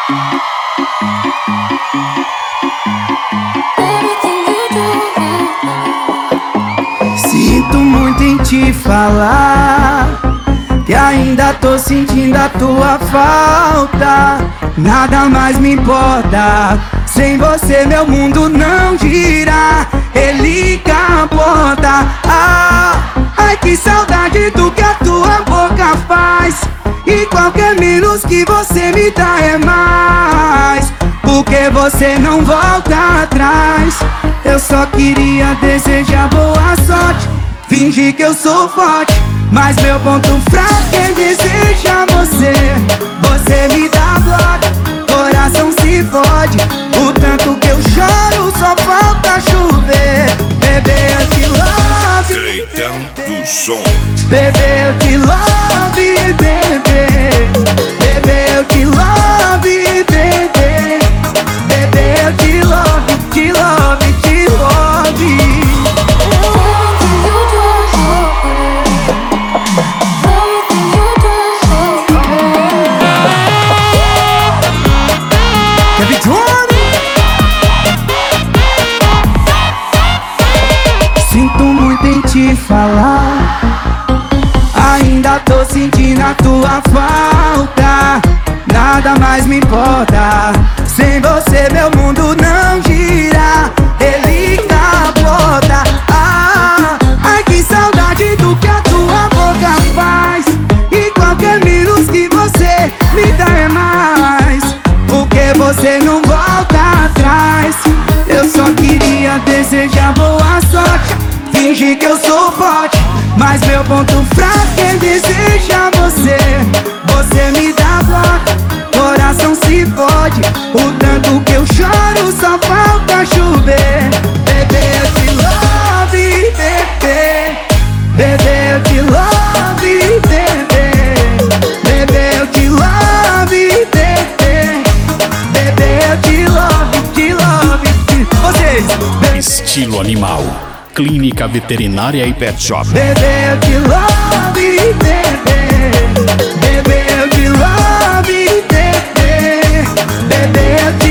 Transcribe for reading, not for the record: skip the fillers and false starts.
Sinto muito em te falar que ainda tô sentindo a tua falta. Nada mais me importa, sem você meu mundo não gira. Ele capota. Ai que saudade do que a tua boca faz. E qualquer menos que você me dá é mais. Porque você não volta atrás. Eu só queria desejar boa sorte, fingir que eu sou forte, mas meu ponto fraco é desejar você. Você me dá bloco, coração se fode. O tanto que eu choro só falta chover. Bebê, eu te love, Creitão do som. bebê, eu te love, bebê. Bebê, eu te love, bebê. Bebê, eu te love, te love, te love. Sinto muito em te falar, ainda tô sentindo a tua falta. Nada mais me importa, sem você meu mundo não gira. Ele capota. Ai que saudade do que a tua boca faz. E qualquer menos que você me dá é mais. Porque você não volta atrás. Eu só queria desejar boa sorte, fingir que eu sou forte, mas meu ponto fraco é desejar você. Você me dá bloco, coração se fode. O tanto que eu choro só falta chover. Bebê, eu te love, bebê. Bebê, eu te love, bebê. Bebê, eu te love, bebê. Bebê, eu te love, te love. Vocês, bebê. Estilo Animal, Clínica Veterinária e Pet Shop. Bebê, eu te love, bebê. Bebê, eu te love, bebê. Bebê, eu te